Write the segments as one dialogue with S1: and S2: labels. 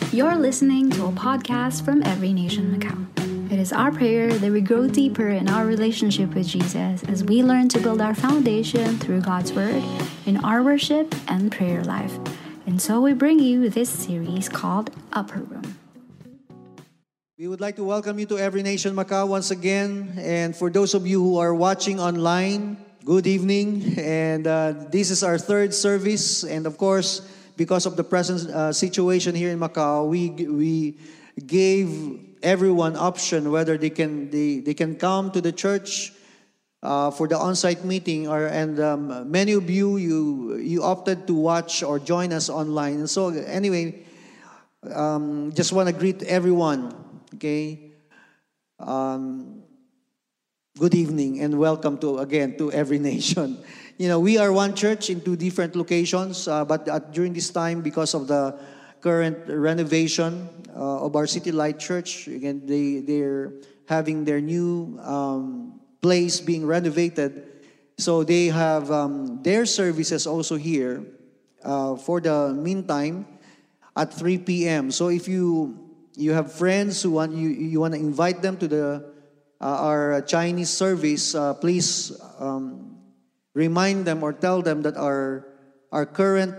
S1: You're listening to a podcast from Every Nation Macau. It is our prayer that we grow deeper in our relationship with Jesus as we learn to build our foundation through God's Word in our worship and prayer life. And so we bring you this series called Upper Room.
S2: We would like to welcome you to Every Nation Macau once again. And for those of you who are watching online, good evening. And this is our third service. And of course, because of the present situation here in Macau, we gave everyone option whether they can come to the church for the on-site meeting, many of you opted to watch or join us online. And so anyway, just want to greet everyone. Okay, good evening and welcome to Every Nation. You know, we are one church in two different locations, but during this time, because of the current renovation of our City Light Church, again, they're having their new place being renovated. So they have their services also here for the meantime at 3 p.m. So if you have friends who want you want to invite them to our Chinese service, please remind them or tell them that our current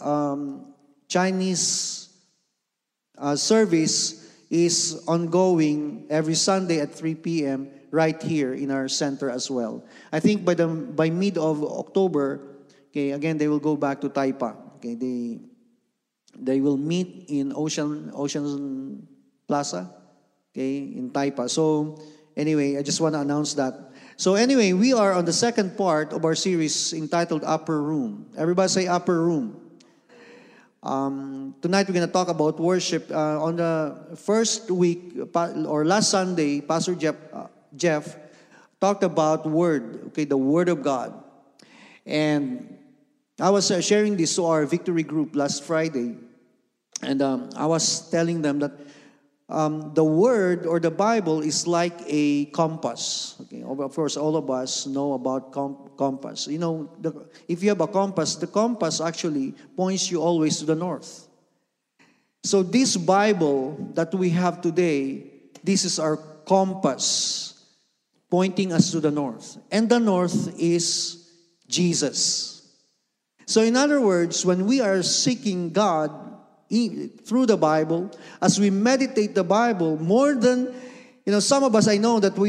S2: Chinese service is ongoing every Sunday at 3 p.m. right here in our center as well. I think by mid of October, okay, again they will go back to Taipa. Okay, they will meet in Ocean Plaza, okay, in Taipa. So anyway, I just want to announce that. So anyway, we are on the second part of our series entitled Upper Room. Everybody say Upper Room. Tonight we're going to talk about worship. On the first week, or last Sunday, Pastor Jeff talked about Word, okay, the Word of God. And I was sharing this to our victory group last Friday. And I was telling them that the Word or the Bible is like a compass. Okay, of course, all of us know about compass. You know, if you have a compass, the compass actually points you always to the north. So this Bible that we have today, this is our compass pointing us to the north. And the north is Jesus. So in other words, when we are seeking God through the Bible, as we meditate the Bible, more than, some of us, I know that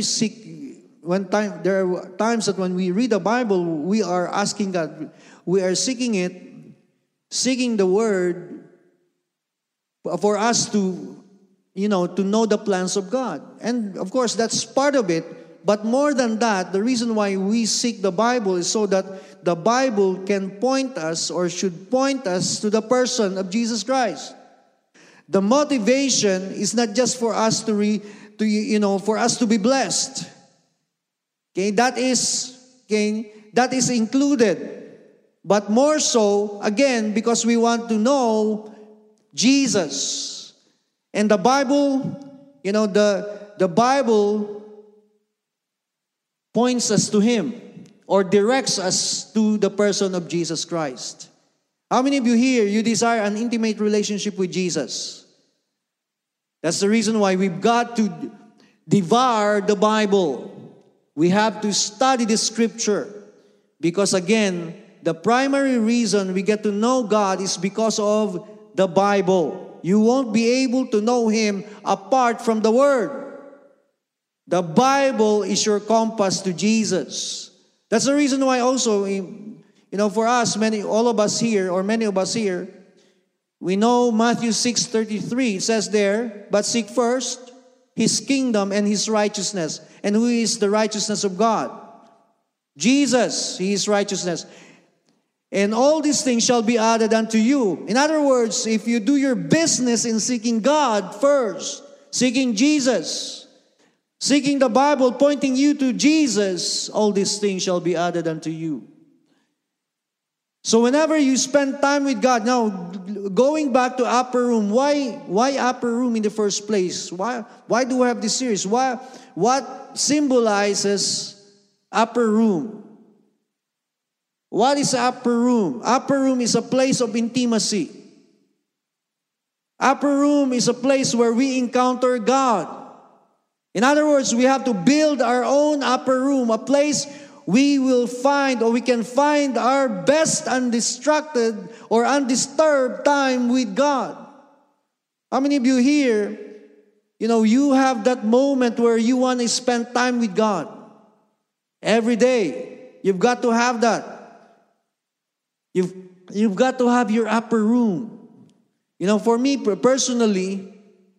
S2: there are times that when we read the Bible, we are asking God, we are seeking the Word for us to know the plans of God. And of course, that's part of it. But more than that, the reason why we seek the Bible is so that the Bible can point us or should point us to the person of Jesus Christ. The motivation is not just for us for us to be blessed. Okay, that is included. But more so, again, because we want to know Jesus. And the Bible, the Bible points us to Him or directs us to the person of Jesus Christ. How many of you here, you desire an intimate relationship with Jesus? That's the reason why we've got to devour the Bible. We have to study the Scripture. Because again, the primary reason we get to know God is because of the Bible. You won't be able to know Him apart from the Word. The Bible is your compass to Jesus. That's the reason why also, for us, many of us here, we know Matthew 6:33. It says there, but seek first His kingdom and His righteousness. And who is the righteousness of God? Jesus, He is righteousness. And all these things shall be added unto you. In other words, if you do your business in seeking God first, seeking Jesus, seeking the Bible, pointing you to Jesus, all these things shall be added unto you. So whenever you spend time with God, now going back to Upper Room, why Upper Room in the first place? Why do we have this series? What symbolizes Upper Room? What is upper room? Upper room is a place of intimacy. Upper room is a place where we encounter God. In other words, we have to build our own upper room, a place we will find, or we can find, our best undistracted or undisturbed time with God. How many of you here, you have that moment where you want to spend time with God? Every day. You've got to have that. You've got to have your upper room. For me personally,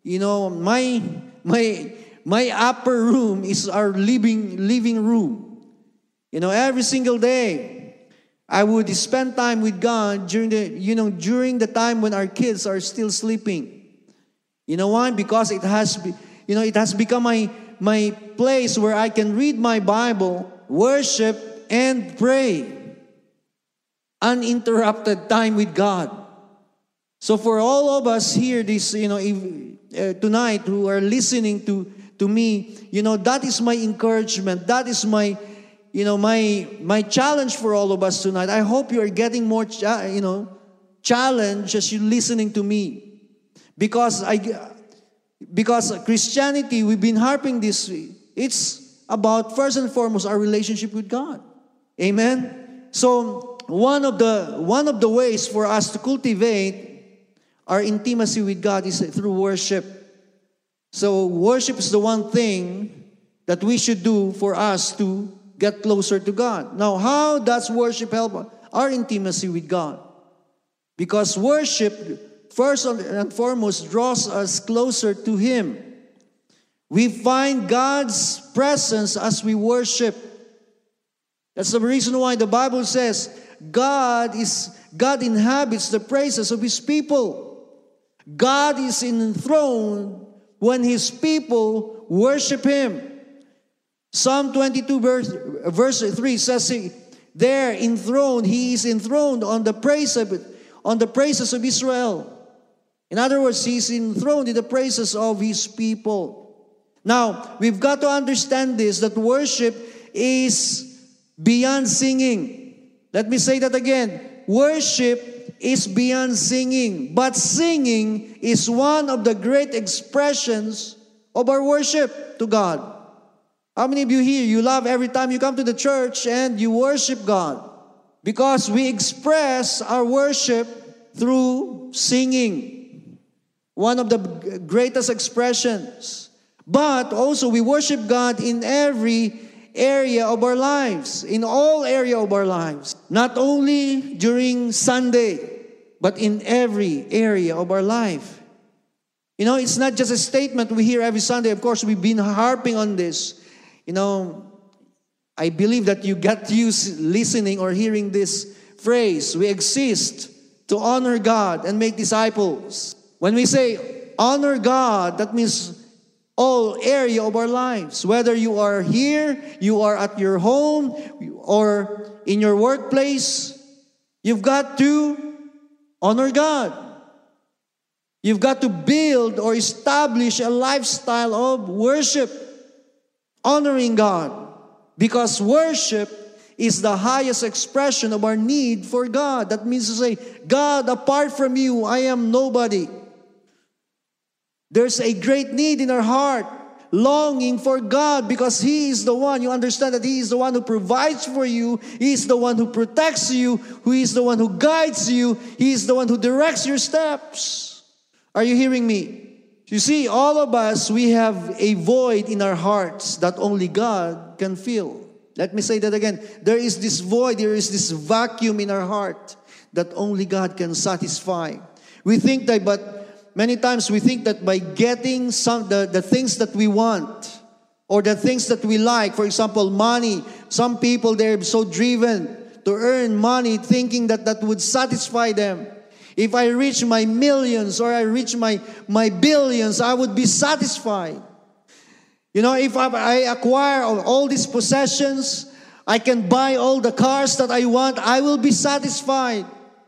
S2: my upper room is our living room. Every single day, I would spend time with God during the time when our kids are still sleeping. You know why? Because it has become my place where I can read my Bible, worship, and pray. Uninterrupted time with God. So for all of us here, tonight who are listening to me, that is my encouragement. That is my challenge for all of us tonight. I hope you are getting more, challenge as you're listening to me. Because Christianity, we've been harping this, it's about first and foremost our relationship with God. Amen? So one of the ways for us to cultivate our intimacy with God is through worship. So worship is the one thing that we should do for us to get closer to God. Now, how does worship help our intimacy with God? Because worship, first and foremost, draws us closer to Him. We find God's presence as we worship. That's the reason why the Bible says God inhabits the praises of His people. God is enthroned when His people worship Him. Psalm 22 verse 3 says, there enthroned, He is enthroned on the praises of Israel. In other words, He is enthroned in the praises of His people. Now, we've got to understand this, that worship is beyond singing. Let me say that again. Worship is beyond singing, but singing is one of the great expressions of our worship to God. How many of you here, you love every time you come to the church and you worship God? Because we express our worship through singing. One of the greatest expressions. But also we worship God in every area of our lives, in all area of our lives. Not only during Sunday, but in every area of our life. It's not just a statement we hear every Sunday. Of course, we've been harping on this. I believe that you got used listening or hearing this phrase. We exist to honor God and make disciples. When we say honor God, that means all area of our lives. Whether you are here, you are at your home, or in your workplace, you've got to honor God. You've got to build or establish a lifestyle of worship, honoring God. Because worship is the highest expression of our need for God. That means to say, God, apart from you, I am nobody. There's a great need in our heart, longing for God, because He is the one. You understand that He is the one who provides for you. He is the one who protects you. He is the one who guides you. He is the one who directs your steps. Are you hearing me? You see, all of us, we have a void in our hearts that only God can fill. Let me say that again. There is this void, there is this vacuum in our heart that only God can satisfy. We think that, many times we think that by getting the things that we want or the things that we like, for example, money, some people, they're so driven to earn money thinking that would satisfy them. If I reach my millions or I reach my billions, I would be satisfied. If I acquire all these possessions, I can buy all the cars that I want, I will be satisfied.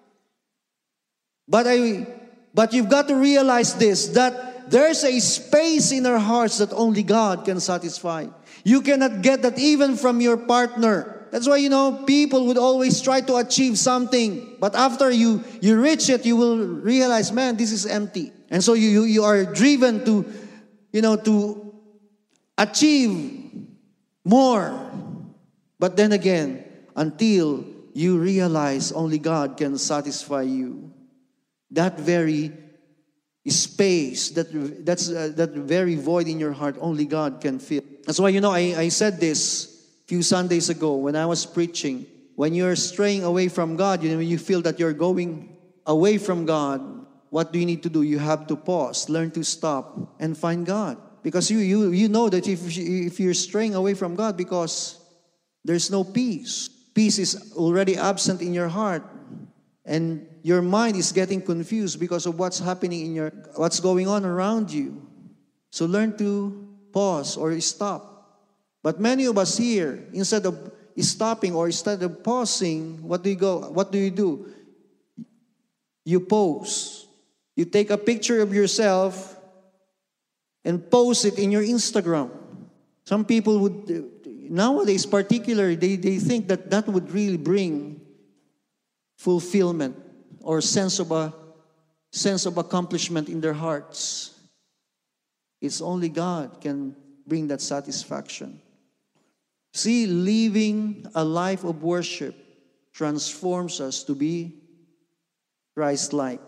S2: But you've got to realize this, that there's a space in our hearts that only God can satisfy. You cannot get that even from your partner. That's why, people would always try to achieve something. But after you reach it, you will realize, man, this is empty. And so you are driven to achieve more. But then again, until you realize only God can satisfy you, that very space, that very void in your heart, only God can fill. That's why, I said this a few Sundays ago when I was preaching. When you're straying away from God, when you feel that you're going away from God, what do you need to do? You have to pause, learn to stop, and find God. Because you know that if you're straying away from God, because there's no peace. Peace is already absent in your heart. And your mind is getting confused because of what's happening what's going on around you. So learn to pause or stop. But many of us here, instead of stopping or instead of pausing, what do you do? You pose. You take a picture of yourself and post it in your Instagram. Some people would, nowadays particularly, they think that would really bring fulfillment or sense of accomplishment in their hearts. It's only God can bring that satisfaction. See, living a life of worship transforms us to be Christ-like.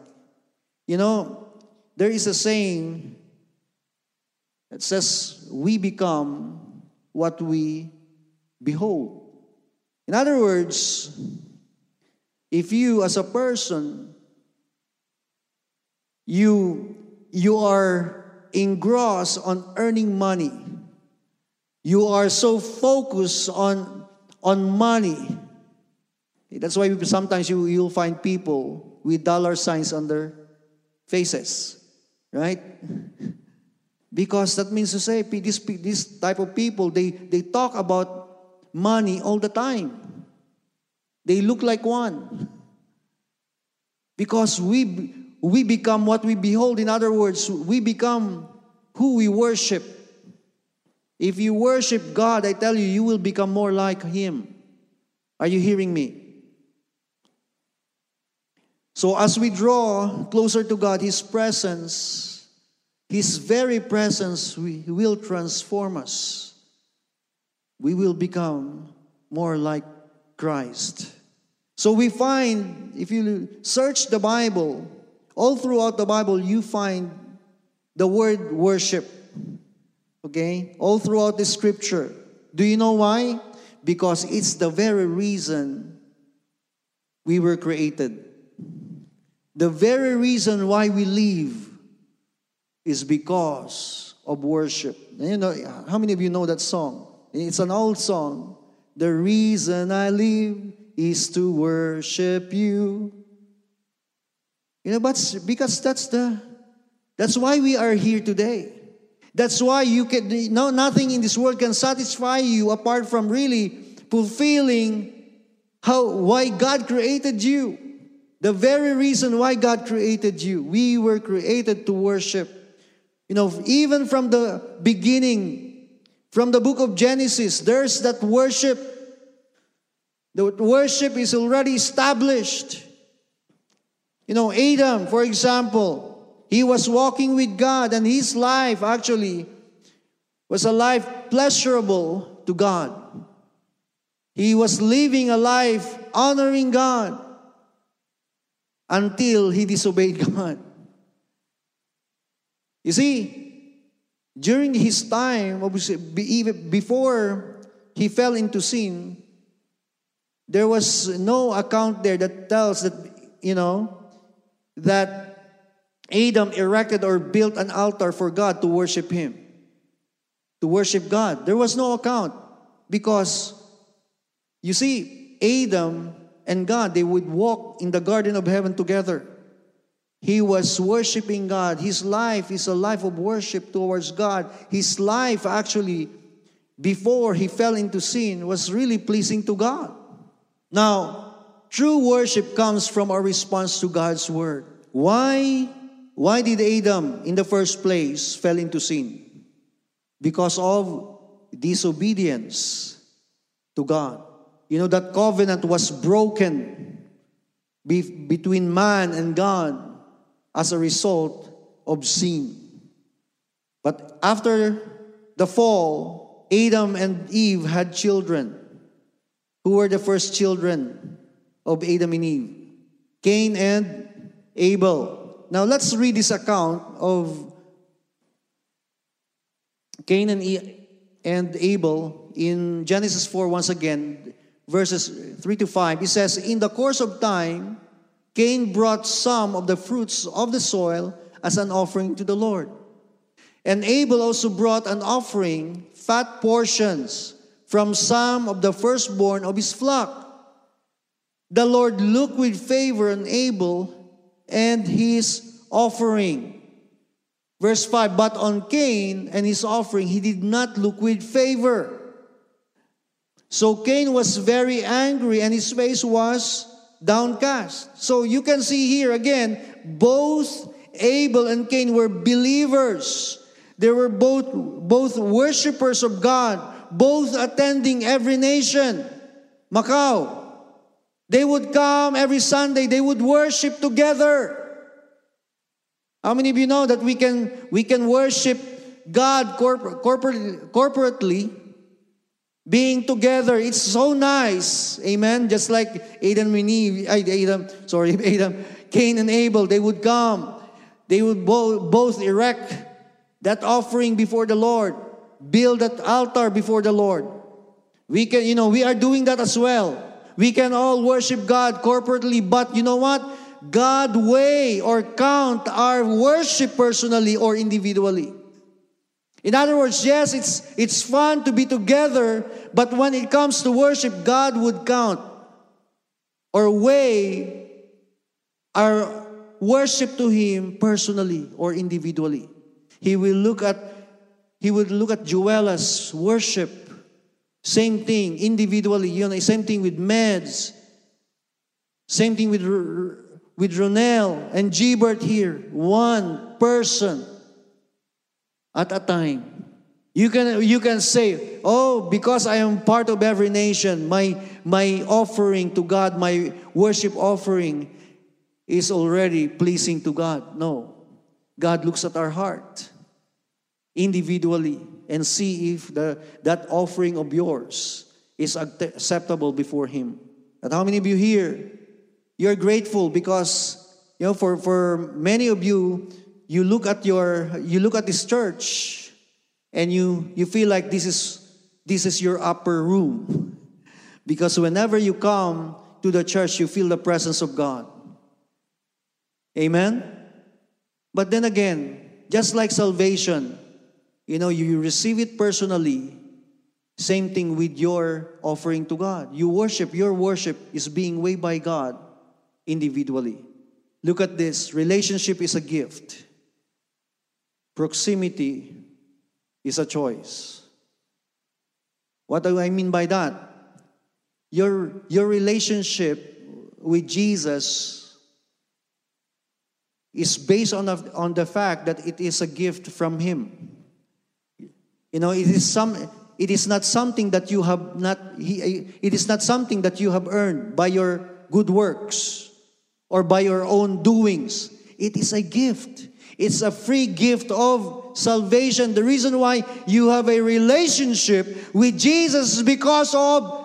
S2: There is a saying that says, we become what we behold. In other words, if you as a person, you are engrossed on earning money, you are so focused on money. That's why sometimes you'll find people with dollar signs on their faces, right? Because that means to say, this type of people, they talk about money all the time. They look like one. Because we become what we behold. In other words, we become who we worship. If you worship God, I tell you, you will become more like Him. Are you hearing me? So as we draw closer to God, His presence, His very presence will transform us. We will become more like Christ. So we find, if you search the Bible, all throughout the Bible, you find the word worship. Okay? All throughout the scripture. Do you know why? Because it's the very reason we were created. The very reason why we live is because of worship. And how many of you know that song? It's an old song. The reason I live is to worship you. But because that's why we are here today. That's why nothing in this world can satisfy you apart from really fulfilling why God created you. The very reason why God created you. We were created to worship. Even from the beginning, from the book of Genesis, there's that worship. The worship is already established. Adam, for example, he was walking with God, and his life actually was a life pleasurable to God. He was living a life honoring God until he disobeyed God. You see, during his time, even before he fell into sin, there was no account there that tells that Adam erected or built an altar for God to worship Him. To worship God. There was no account. Because, you see, Adam and God, they would walk in the garden of heaven together. He was worshiping God. His life is a life of worship towards God. His life actually, before he fell into sin, was really pleasing to God. Now, true worship comes from our response to God's word. Why did Adam, in the first place, fell into sin? Because of disobedience to God. that covenant was broken between man and God as a result of sin. But after the fall, Adam and Eve had children. Who were the first children of Adam and Eve? Cain and Abel. Now let's read this account of Cain and Abel in Genesis 4 once again, verses 3 to 5. It says, "In the course of time, Cain brought some of the fruits of the soil as an offering to the Lord. And Abel also brought an offering, fat portions, from some of the firstborn of his flock. The Lord looked with favor on Abel and his offering." Verse 5, "But on Cain and his offering he did not look with favor. So Cain was very angry and his face was downcast." So you can see here again, both Abel and Cain were believers. They were both worshipers of God, both attending Every Nation Macau. They would come every Sunday, they would worship together. How many of you know that we can worship God corporately, being together? It's so nice. Amen. Just like Cain and Abel, they would come. They would both erect that offering before the Lord, build that altar before the Lord. We are doing that as well. We can all worship God corporately, but you know what? God weigh or count our worship personally or individually. In other words, yes, it's fun to be together, but when it comes to worship, God would count or weigh our worship to Him personally or individually. He would look at Joella's worship. Same thing individually, same thing with Meds. Same thing with Ronel and Gilbert here. One person at a time. You can say, "Oh, because I am part of Every Nation, my offering to God, my worship offering is already pleasing to God." No. God looks at our heart individually and see if that offering of yours is acceptable before Him. And how many of you here, you're grateful because for many of you, you look at this church and you feel like this is your upper room, because whenever you come to the church, you feel the presence of God. Amen. But then again, just like salvation, you receive it personally. Same thing with your offering to God. Your worship is being weighed by God individually. Look at this. Relationship is a gift. Proximity is a choice. What do I mean by that? Your relationship with Jesus is based on the fact that it is a gift from Him. It is not something that you have it is not something that you have earned by your good works or by your own doings. It is a gift. It's a free gift of salvation. The reason why you have a relationship with Jesus is because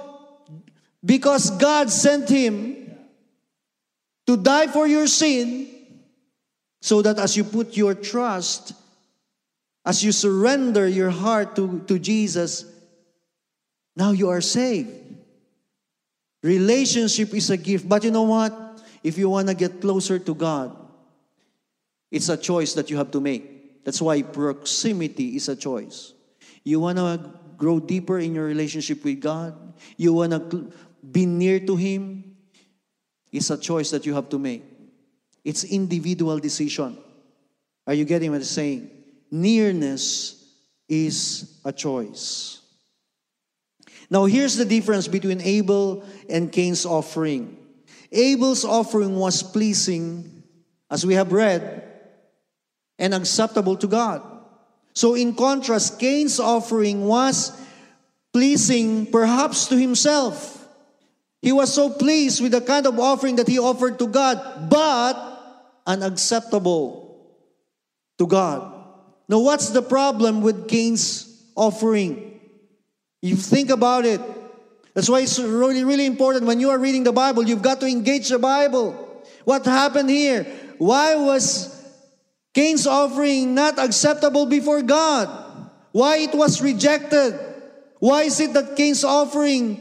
S2: God sent Him to die for your sin, so that as you put your trust, as you surrender your heart to Jesus, now you are saved. Relationship is a gift. But you know what? If you want to get closer to God, it's a choice that you have to make. That's why proximity is a choice. You want to grow deeper in your relationship with God? You want to be near to Him? It's a choice that you have to make. It's individual decision. Are you getting what I'm saying? Nearness is a choice. Now here's the difference between Abel and Cain's offering. Abel's offering was pleasing, as we have read, and acceptable to God. So in contrast, Cain's offering was pleasing perhaps to himself. He was so pleased with the kind of offering that he offered to God, but unacceptable to God. Now, what's the problem with Cain's offering? You think about it. That's why it's really, really important when you are reading the Bible, you've got to engage the Bible. What happened here? Why was Cain's offering not acceptable before God? Why it was rejected? Why is it that Cain's offering,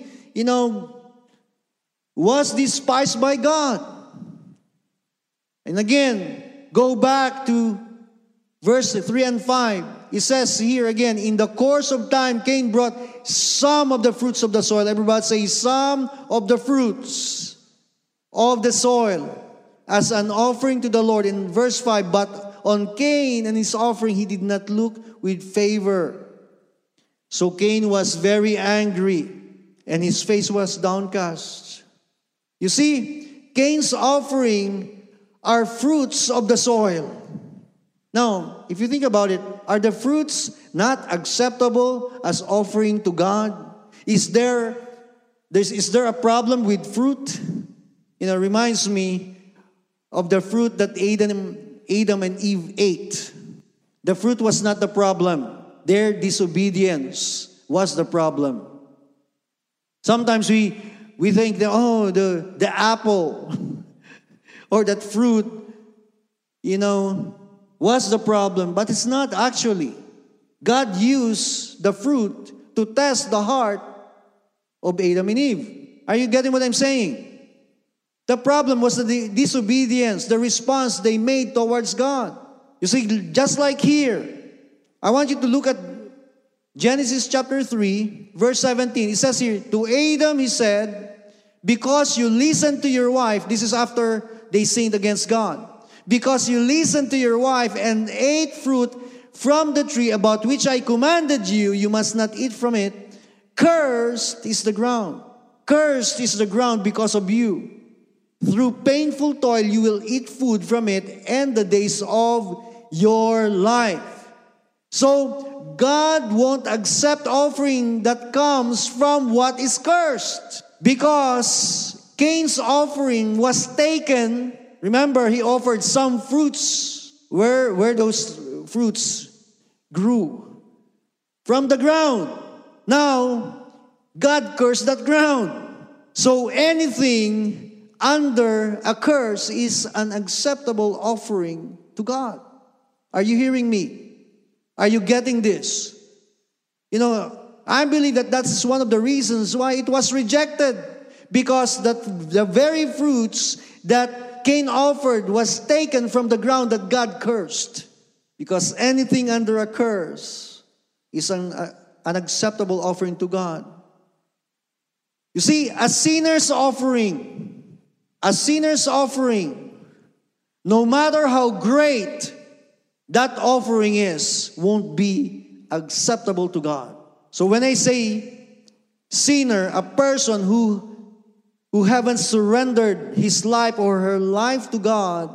S2: was despised by God? And again, go back to verse 3 and 5. It says here again, in the course of time, Cain brought some of the fruits of the soil. Everybody say, some of the fruits of the soil as an offering to the Lord. In verse 5, but on Cain and his offering, he did not look with favor. So Cain was very angry, and his face was downcast. You see, Cain's offering are fruits of the soil. Now, if you think about it, are the fruits not acceptable as offering to God? Is there a problem with fruit? Reminds me of the fruit that Adam and Eve ate. The fruit was not the problem. Their disobedience was the problem. Sometimes we think that, the apple or that fruit, was the problem. But it's not actually. God used the fruit to test the heart of Adam and Eve. Are you getting what I'm saying? The problem was the disobedience, the response they made towards God. You see, just like here, I want you to look at Genesis chapter 3, verse 17. It says here, to Adam he said, because you listened to your wife, this is after they sinned against God. Because you listened to your wife and ate fruit from the tree about which I commanded you, you must not eat from it. Cursed is the ground. Cursed is the ground because of you. Through painful toil you will eat food from it and the days of your life. So God won't accept offering that comes from what is cursed. Because Cain's offering was taken. Remember, he offered some fruits. Where those fruits grew? From the ground. Now, God cursed that ground. So anything under a curse is an acceptable offering to God. Are you hearing me? Are you getting this? I believe that that's one of the reasons why it was rejected. Because the very fruits that Cain offered was taken from the ground that God cursed. Because anything under a curse is an acceptable offering to God. You see, a sinner's offering, no matter how great that offering is, won't be acceptable to God. So when I say sinner, a person who haven't surrendered his life or her life to God,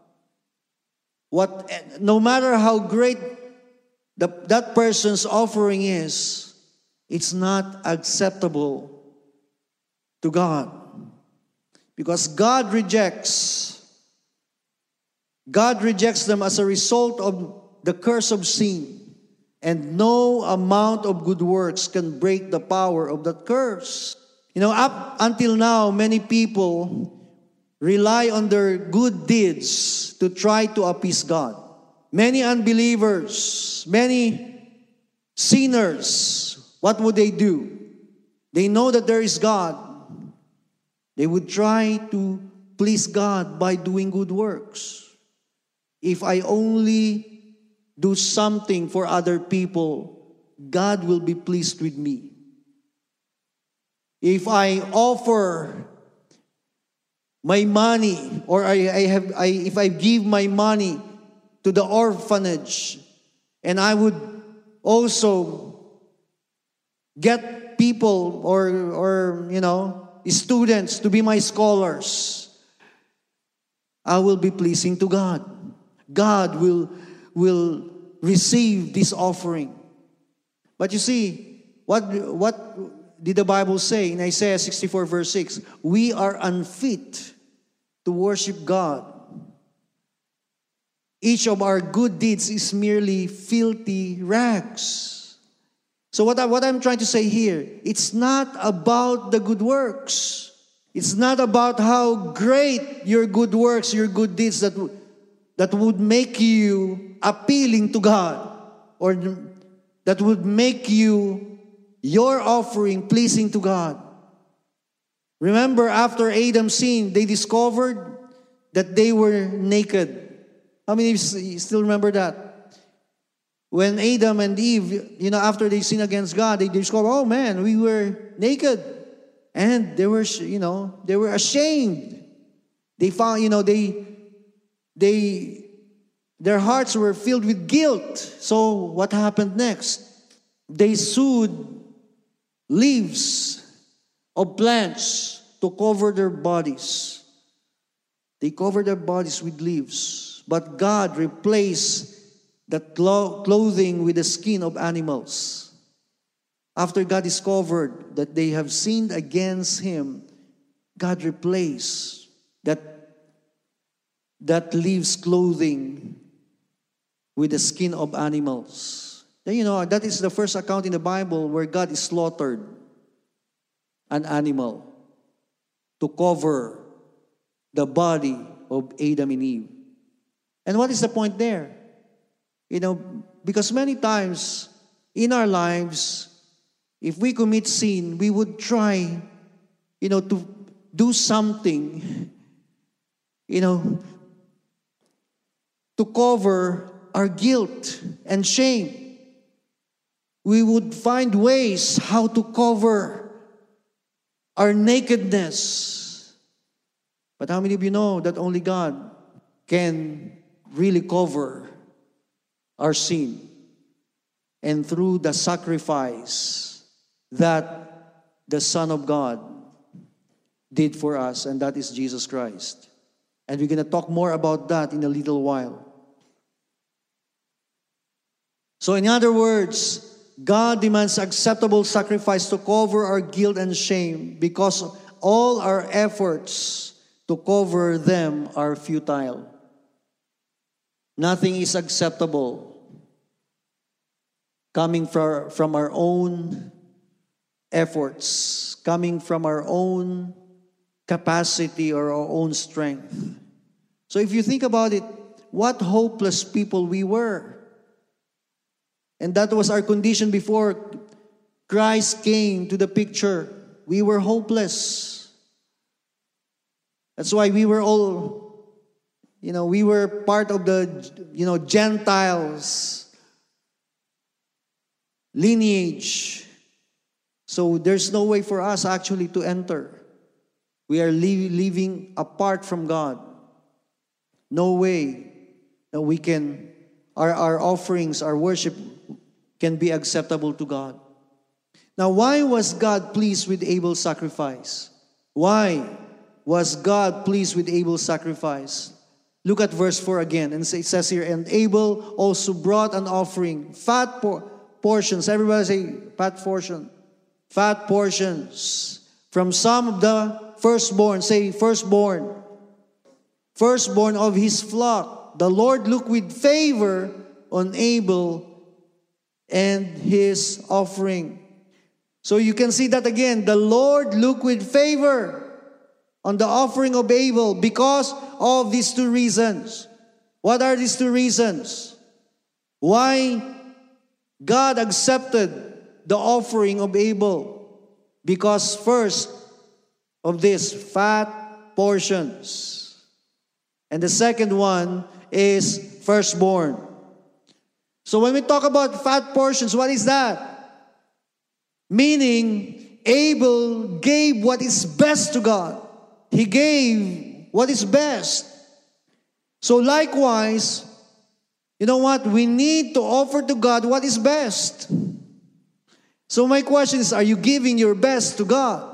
S2: no matter how great that person's offering is, it's not acceptable to God. Because God rejects them as a result of the curse of sin. And no amount of good works can break the power of that curse. Up until now, many people rely on their good deeds to try to appease God. Many unbelievers, many sinners, what would they do? They know that there is God. They would try to please God by doing good works. If I only do something for other people, God will be pleased with me. If I offer my money, or if I give my money to the orphanage, and I would also get people or students to be my scholars, I will be pleasing to God. God will receive this offering. But you see, what did the Bible say in Isaiah 64 verse 6? We are unfit to worship God. Each of our good deeds is merely filthy rags. So what I'm trying to say here, it's not about the good works. It's not about how great your good works, your good deeds that would make you appealing to God, or that would make your offering pleasing to God. Remember, after Adam sinned, they discovered that they were naked. How many of you still remember that? When Adam and Eve, after they sinned against God, they discovered, oh man, we were naked. And they were ashamed. They found, their hearts were filled with guilt. So what happened next? They sewed leaves of plants to cover their bodies. They covered their bodies with leaves. But God replaced the clothing with the skin of animals. After God discovered that they have sinned against Him, God replaced that leaves clothing with the skin of animals. Then that is the first account in the Bible where God slaughtered an animal to cover the body of Adam and Eve. And what is the point there? Because many times in our lives, if we commit sin, we would try, to do something, to cover our guilt and shame. We would find ways how to cover our nakedness. But how many of you know that only God can really cover our sin? And through the sacrifice that the Son of God did for us, and that is Jesus Christ. And we're going to talk more about that in a little while. So in other words, God demands acceptable sacrifice to cover our guilt and shame, because all our efforts to cover them are futile. Nothing is acceptable coming from our own efforts, coming from our own capacity or our own strength. So if you think about it, what hopeless people we were. And that was our condition before Christ came to the picture. We were hopeless. That's why we were all, we were part of the, Gentiles lineage. So there's no way for us actually to enter. We are living apart from God. No way that we can, our offerings, our worship can be acceptable to God. Now, why was God pleased with Abel's sacrifice? Why was God pleased with Abel's sacrifice? Look at verse 4 again. And it says here, and Abel also brought an offering, fat portions. Everybody say, fat portion. Fat portions from some of the firstborn. Say, firstborn. Firstborn of his flock. The Lord looked with favor on Abel and his offering. So you can see that again. The Lord looked with favor on the offering of Abel because of these two reasons. What are these two reasons? Why God accepted the offering of Abel? Because first of this, fat portions. And the second one is firstborn. So when we talk about fat portions, what is that? Meaning, Abel gave what is best to God. He gave what is best. So likewise, you know what? We need to offer to God what is best. So my question is, are you giving your best to God?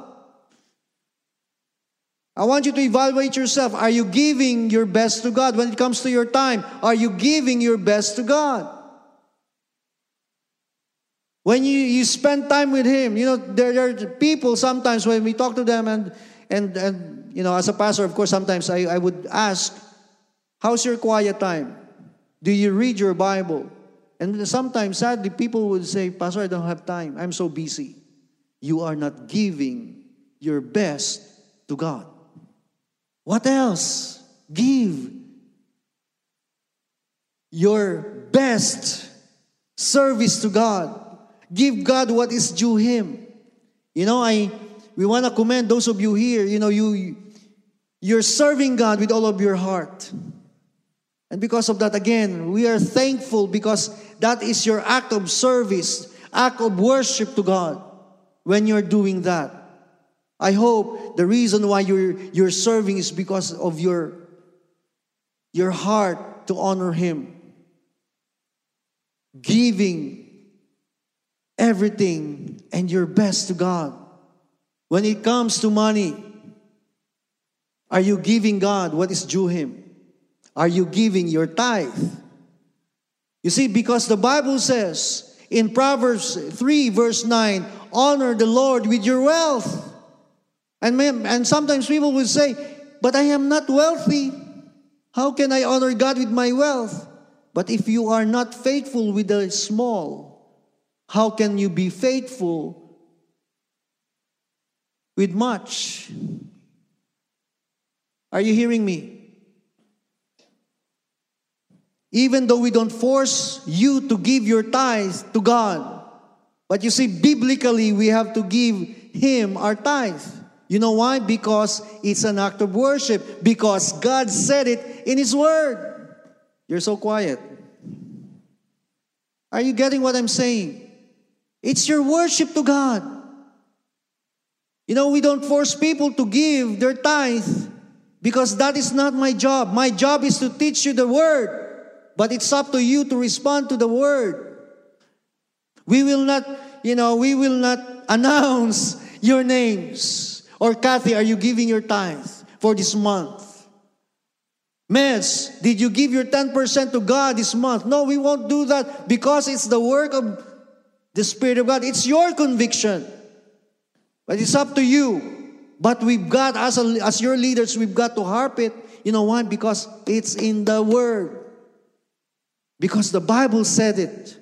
S2: I want you to evaluate yourself. Are you giving your best to God? When it comes to your time, are you giving your best to God? When you spend time with Him, there are people sometimes when we talk to them and as a pastor, of course, sometimes I would ask, how's your quiet time? Do you read your Bible? And sometimes, sadly, people would say, Pastor, I don't have time. I'm so busy. You are not giving your best to God. What else? Give your best service to God. Give God what is due Him. We want to commend those of you here. You're serving God with all of your heart. And because of that, again, we are thankful because that is your act of service, act of worship to God when you're doing that. I hope the reason why you're serving is because of your heart to honor Him. Giving everything and your best to God. When it comes to money, are you giving God what is due Him? Are you giving your tithe? You see, because the Bible says in Proverbs 3 verse 9, honor the Lord with your wealth. And sometimes people will say, but I am not wealthy. How can I honor God with my wealth? But if you are not faithful with the small, how can you be faithful with much? Are you hearing me? Even though we don't force you to give your tithe to God, but you see, biblically, we have to give Him our tithe. You know why? Because it's an act of worship. Because God said it in His Word. You're so quiet. Are you getting what I'm saying? It's your worship to God. We don't force people to give their tithe because that is not my job. My job is to teach you the Word. But it's up to you to respond to the Word. We will not announce your names. Or Kathy, are you giving your tithe for this month? Meds, did you give your 10% to God this month? No, we won't do that because it's the work of the Spirit of God. It's your conviction. But it's up to you. But we've got, as your leaders, we've got to harp it. You know why? Because it's in the Word. Because the Bible said it.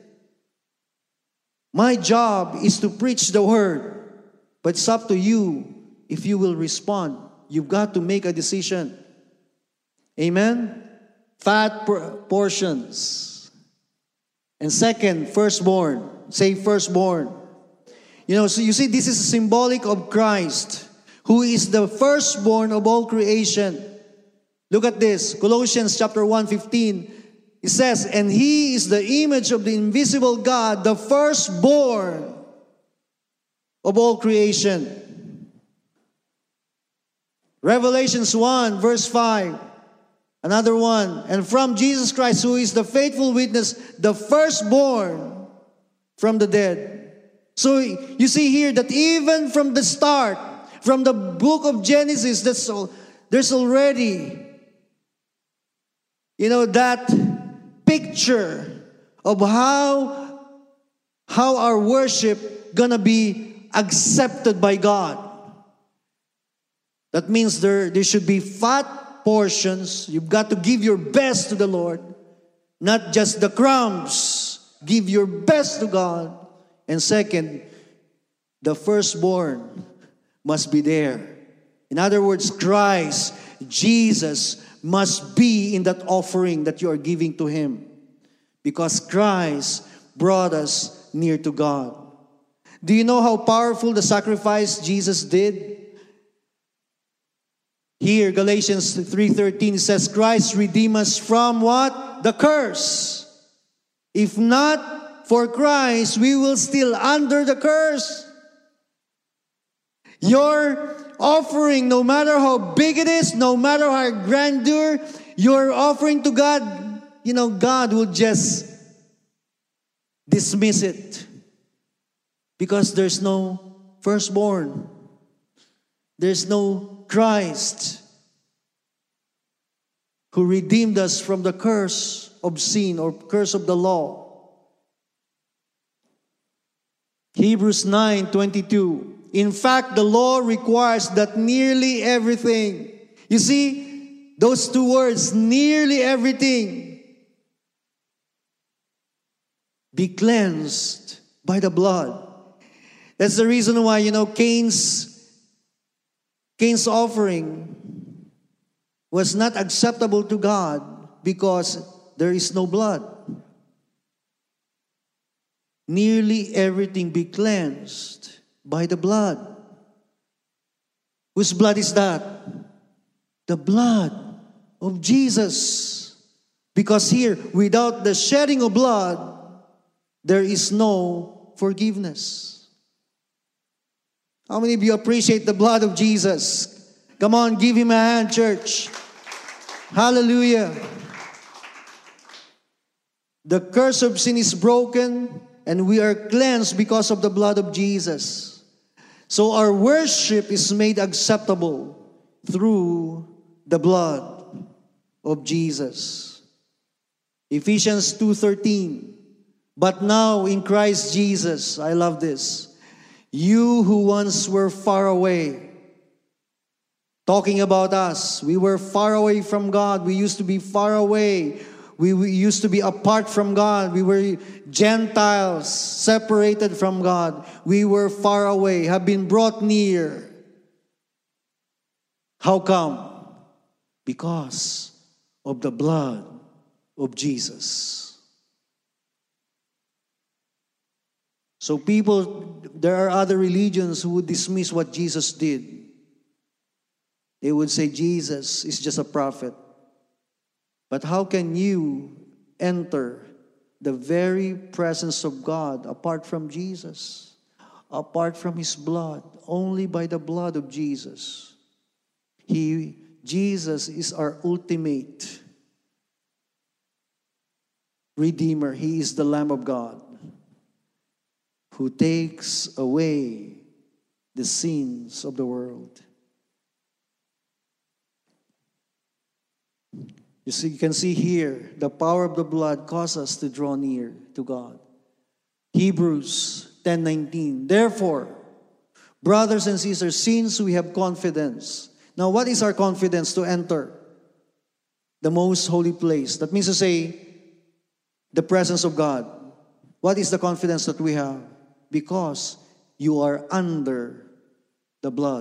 S2: My job is to preach the Word. But it's up to you if you will respond. You've got to make a decision. Amen? Fat portions. And second, firstborn. Say firstborn. So you see, this is symbolic of Christ, who is the firstborn of all creation. Look at this. Colossians chapter 1:15. It says, and He is the image of the invisible God, the firstborn of all creation. Revelations 1 verse 5. Another one. And from Jesus Christ, who is the faithful witness, the firstborn from the dead. So you see here that even from the start, from the book of Genesis, there's already, that picture of how our worship gonna be accepted by God. That means there should be fat portions. You've got to give your best to the Lord, not just the crumbs. Give your best to God. And second, the firstborn must be there. In other words, Christ, Jesus, must be in that offering that you are giving to Him. Because Christ brought us near to God. Do you know how powerful the sacrifice Jesus did? Here, Galatians 3:13 says, Christ redeemed us from what? The curse. If not for Christ, we will still under the curse. Your offering, no matter how big it is, no matter how grandeur, your offering to God, God will just dismiss it. Because there's no firstborn. There's no Christ who redeemed us from the curse of sin or curse of the law. Hebrews 9:22. In fact, the law requires that nearly everything, you see, those two words, nearly everything, be cleansed by the blood. That's the reason why, Cain's offering was not acceptable to God, because there is no blood. Nearly everything be cleansed by the blood. Whose blood is that? The blood of Jesus. Because here, without the shedding of blood, there is no forgiveness. How many of you appreciate the blood of Jesus? Come on, give him a hand, church. Hallelujah. The curse of sin is broken, and we are cleansed because of the blood of Jesus. So our worship is made acceptable through the blood of Jesus. Ephesians 2:13. But now in Christ Jesus, I love this, you who once were far away, talking about us, we were far away from God. We used to be far away. We used to be apart from God. We were Gentiles, separated from God. We were far away, have been brought near. How come? Because of the blood of Jesus. So there are other religions who would dismiss what Jesus did. They would say Jesus is just a prophet. But how can you enter the very presence of God apart from Jesus? Apart from his blood, only by the blood of Jesus. Jesus is our ultimate Redeemer. He is the Lamb of God who takes away the sins of the world. You see, you can see here, the power of the blood causes us to draw near to God. Hebrews 10:19. Therefore, brothers and sisters, since we have confidence. Now, what is our confidence to enter the most holy place? That means to say, the presence of God. What is the confidence that we have? Because you are under the blood.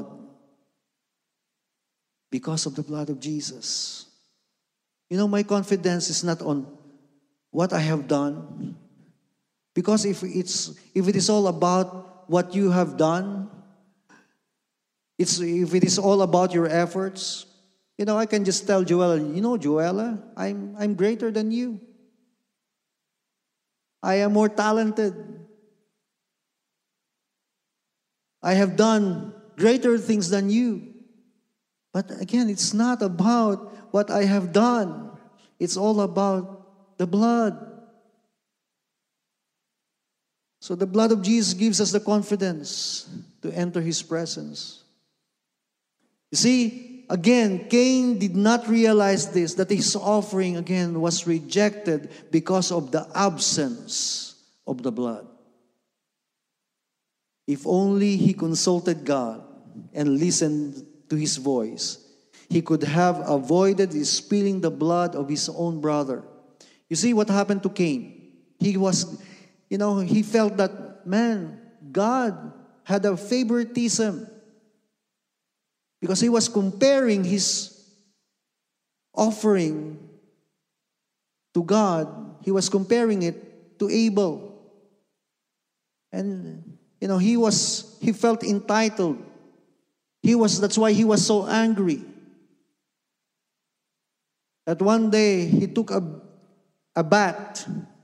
S2: Because of the blood of Jesus. My confidence is not on what I have done. Because if it is all about what you have done, if it is all about your efforts, I can just tell Joella, Joella, I'm greater than you. I am more talented. I have done greater things than you. But again, it's not about what I have done. It's all about the blood. So the blood of Jesus gives us the confidence to enter his presence. You see, again, Cain did not realize this, that his offering again was rejected because of the absence of the blood. If only he consulted God and listened to his voice, he could have avoided spilling the blood of his own brother. You see what happened to Cain? He felt that, God had a favoritism. Because he was comparing his offering to God. He was comparing it to Abel. And, he felt entitled. That's why he was so angry. That one day, he took a bat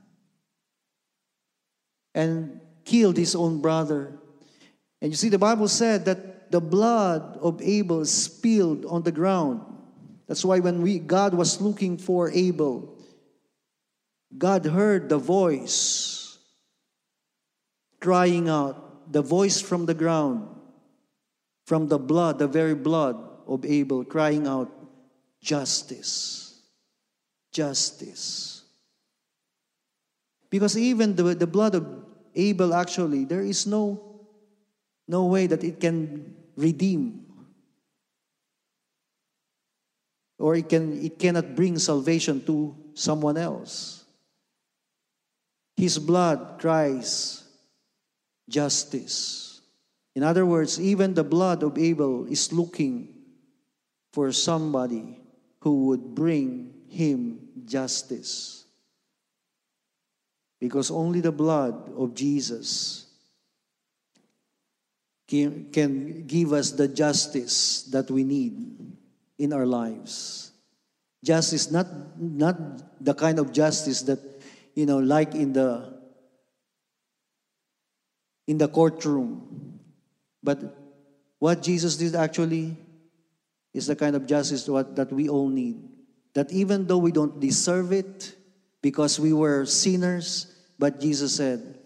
S2: and killed his own brother. And you see, the Bible said that the blood of Abel spilled on the ground. That's why when God was looking for Abel, God heard the voice crying out, the voice from the ground, from the blood, the very blood of Abel, crying out, justice, justice. Because even the blood of Abel actually, there is no way that it can redeem, or it cannot bring salvation to someone else. His blood cries justice. In other words, even the blood of Abel is looking for somebody who would bring him justice. Because only the blood of Jesus can give us the justice that we need in our lives. Justice, not the kind of justice that, like in the courtroom. But what Jesus did actually is the kind of justice that we all need. That even though we don't deserve it, because we were sinners, but Jesus said,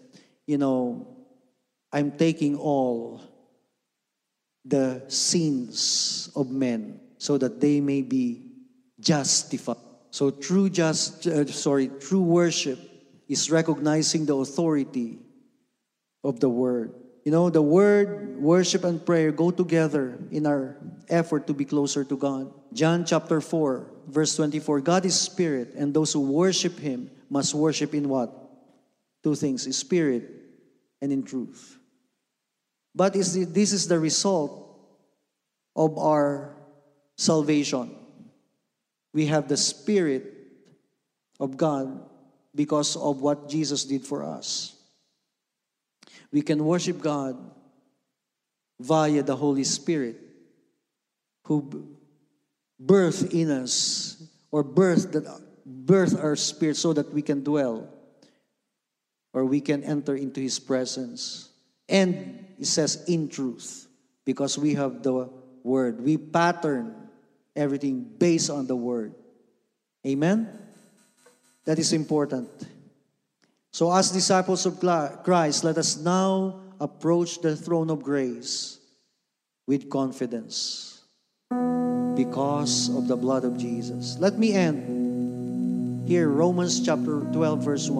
S2: I'm taking all the sins of men so that they may be justified. So true worship is recognizing the authority of the Word. The Word, worship, and prayer go together in our effort to be closer to God. John chapter 4, verse 24, God is spirit, and those who worship Him must worship in what? Two things, in spirit and in truth. But this is the result of our salvation. We have the Spirit of God because of what Jesus did for us. We can worship God via the Holy Spirit, who birth in us, or birth our spirit so that we can dwell, or we can enter into His presence. And it says in truth, because we have the Word. We pattern everything based on the Word. Amen? That is important. So as disciples of Christ, let us now approach the throne of grace with confidence because of the blood of Jesus. Let me end here, Romans chapter 12, verse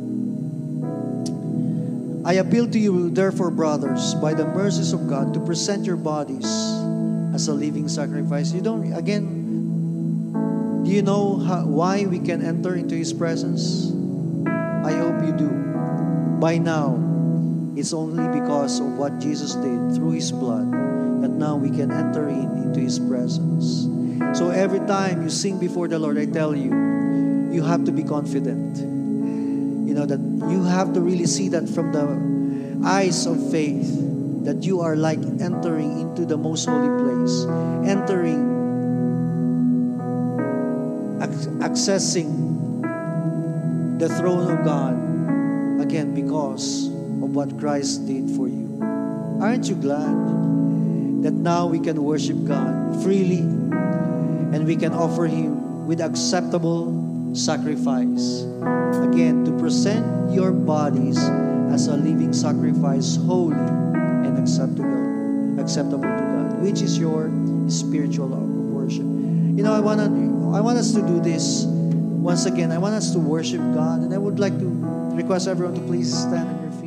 S2: 1. I appeal to you, therefore, brothers, by the mercies of God, to present your bodies as a living sacrifice. Do you know why we can enter into His presence? I hope you do. By now, it's only because of what Jesus did through His blood that now we can enter into His presence. So every time you sing before the Lord, I tell you, you have to be confident. That you have to really see that from the eyes of faith, that you are like entering into the most holy place, accessing the throne of God, again, because of what Christ did for you. Aren't you glad that now we can worship God freely, and we can offer Him with acceptable sacrifice? Again, to present your bodies as a living sacrifice, holy and acceptable to God, which is your spiritual worship. I want us to do this. Once again, I want us to worship God, and I would like to request everyone to please stand on your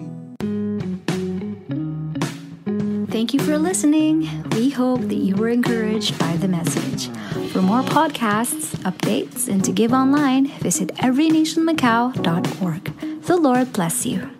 S2: feet.
S1: Thank you for listening. We hope that you were encouraged by the message. For more podcasts, updates, and to give online, visit everynationmacau.org. The Lord bless you.